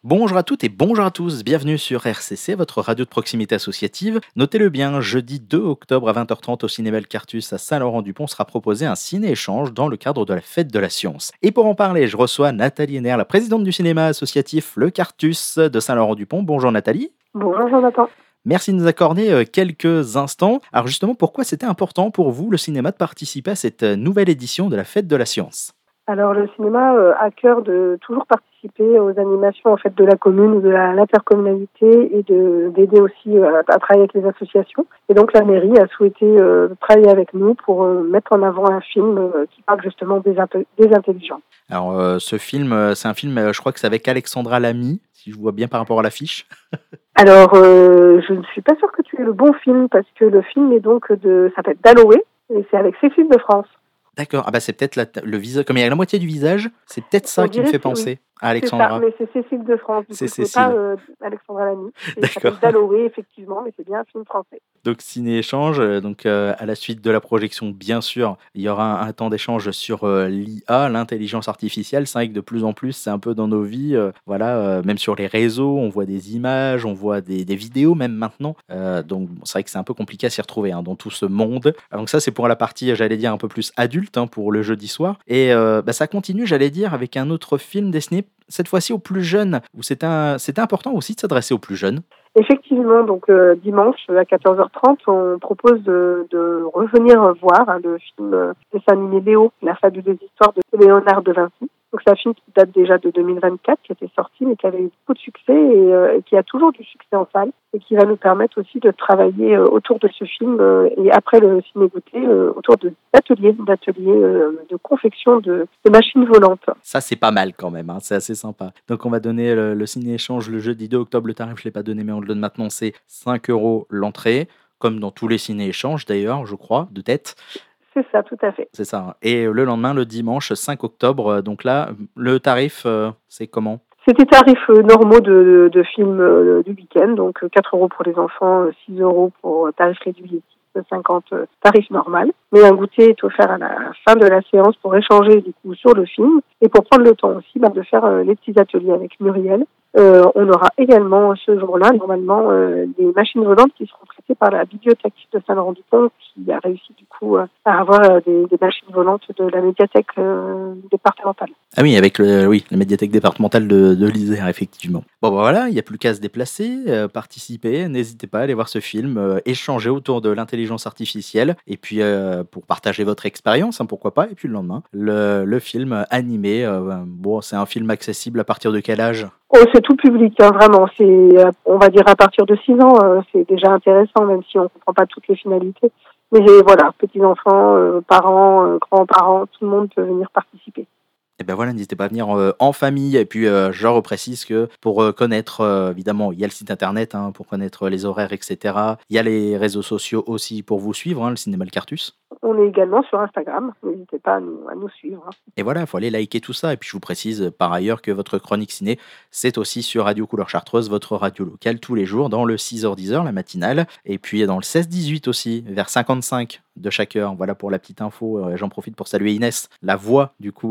Bonjour à toutes et bonjour à tous, bienvenue sur RCC, votre radio de proximité associative. Notez-le bien, jeudi 2 octobre à 20h30 au Cinéma Le Cartus à Saint-Laurent-du-Pont sera proposé un ciné-échange dans le cadre de la Fête de la Science. Et pour en parler, je reçois Nathalie Henner, la présidente du cinéma associatif Le Cartus de Saint-Laurent-du-Pont. Bonjour Nathalie. Bonjour Jonathan. Merci de nous accorder quelques instants. Alors justement, pourquoi c'était important pour vous, le cinéma, de participer à cette nouvelle édition de la Fête de la Science ? Alors le cinéma a à cœur de toujours participer aux animations en fait de la commune ou de l'intercommunalité et d'aider aussi à travailler avec les associations. Et donc la mairie a souhaité travailler avec nous pour mettre en avant un film qui parle justement des intelligents. Alors ce film, c'est un film, je crois que c'est avec Alexandra Lamy, si je vois bien par rapport à l'affiche. Alors je ne suis pas sûre que tu aies le bon film parce que le film est donc ça s'appelle Dalloway et c'est avec Cécile de France. D'accord, ah bah c'est peut-être le visage, comme il y a la moitié du visage, c'est peut-être ça qui me fait penser à Alexandra. C'est ça, mais c'est Cécile de France, du coup c'est pas Alexandra Lamy. Ça s'appelle Dalloway, effectivement, mais c'est bien un film français. Donc ciné-échange, à la suite de la projection, bien sûr, il y aura un temps d'échange sur l'IA, l'intelligence artificielle. C'est vrai que de plus en plus, c'est un peu dans nos vies, même sur les réseaux, on voit des images, on voit des vidéos même maintenant. Donc c'est vrai que c'est un peu compliqué à s'y retrouver dans tout ce monde. Donc ça, c'est pour la partie, j'allais dire, un peu plus adulte, pour le jeudi soir. Et ça continue, j'allais dire, avec un autre film destiné cette fois-ci aux plus jeunes, où c'était important aussi de s'adresser aux plus jeunes. Effectivement, donc dimanche à 14h30, on propose de revenir voir le film dessin animé Léo, la fabuleuse histoire de Léonard de Vinci. Donc c'est un film qui date déjà de 2024, qui était sorti, mais qui avait eu beaucoup de succès et qui a toujours du succès en salle et qui va nous permettre aussi de travailler autour de ce film et après le ciné-goûter, autour d'ateliers de confection de machines volantes. Ça, c'est pas mal quand même, c'est assez sympa. Donc on va donner le ciné-échange le jeudi 2 octobre. Le tarif, je ne l'ai pas donné, mais on le donne maintenant, c'est 5 € l'entrée, comme dans tous les ciné-échanges d'ailleurs, je crois, de tête. C'est ça, tout à fait. C'est ça. Et le lendemain, le dimanche 5 octobre, donc là, le tarif, c'est comment ? C'est des tarifs normaux de films du week-end, donc 4 € pour les enfants, 6 € pour tarif réduit, 50 tarif normal. Mais un goûter est offert à la fin de la séance pour échanger du coup sur le film et pour prendre le temps aussi de faire les petits ateliers avec Muriel. On aura également ce jour-là, normalement, des machines volantes qui seront prêtées par la bibliothèque de Saint-Laurent-du-Pont, qui a réussi du coup à avoir des machines volantes de la médiathèque départementale. Ah oui, avec la médiathèque départementale de l'Isère, effectivement. Bon, voilà, il n'y a plus qu'à se déplacer, participer, n'hésitez pas à aller voir ce film, échanger autour de l'intelligence artificielle, et puis pour partager votre expérience, pourquoi pas, et puis le lendemain, le film animé, c'est un film accessible à partir de quel âge ? Oh, c'est tout public, vraiment. C'est, on va dire à partir de 6 ans, c'est déjà intéressant, même si on ne comprend pas toutes les finalités. Mais voilà, petits-enfants, parents, grands-parents, tout le monde peut venir participer. Et ben voilà, n'hésitez pas à venir en famille. Et puis, je reprécise que pour connaître, évidemment, il y a le site internet pour connaître les horaires, etc. Il y a les réseaux sociaux aussi pour vous suivre, le Cinéma Le Cartus. On est également sur Instagram, n'hésitez pas à nous suivre. Et voilà, il faut aller liker tout ça. Et puis je vous précise par ailleurs que votre chronique ciné, c'est aussi sur Radio Couleur Chartreuse, votre radio locale, tous les jours, dans le 6h-10h, la matinale. Et puis dans le 16-18 aussi, vers 55 de chaque heure. Voilà pour la petite info. J'en profite pour saluer Inès, la voix du coup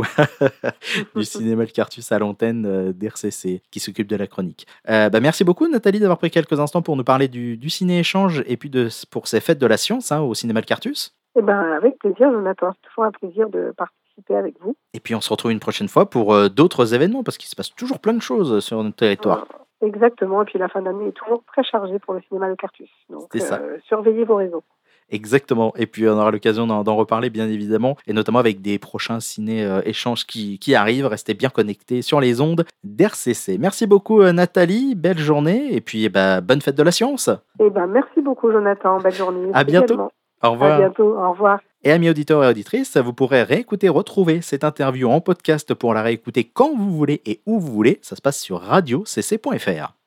du Cinéma Le Cartus à l'antenne d'RCC, qui s'occupe de la chronique. Merci beaucoup Nathalie d'avoir pris quelques instants pour nous parler du ciné-échange et puis pour ces fêtes de la science au Cinéma Le Cartus. Avec plaisir, Jonathan. C'est toujours un plaisir de participer avec vous. Et puis on se retrouve une prochaine fois pour d'autres événements, parce qu'il se passe toujours plein de choses sur notre territoire. Exactement, et puis la fin d'année est toujours très chargée pour le Cinéma Le Cartus. Donc surveillez vos réseaux. Exactement, et puis on aura l'occasion d'en reparler bien évidemment, et notamment avec des prochains ciné-échanges qui arrivent. Restez bien connectés sur les ondes d'RCC. Merci beaucoup Nathalie, belle journée, et puis bonne fête de la science. Merci beaucoup Jonathan, belle journée. À bientôt. Également. Au revoir. À bientôt, au revoir. Et amis auditeurs et auditrices, vous pourrez retrouver cette interview en podcast pour la réécouter quand vous voulez et où vous voulez. Ça se passe sur radiocc.fr.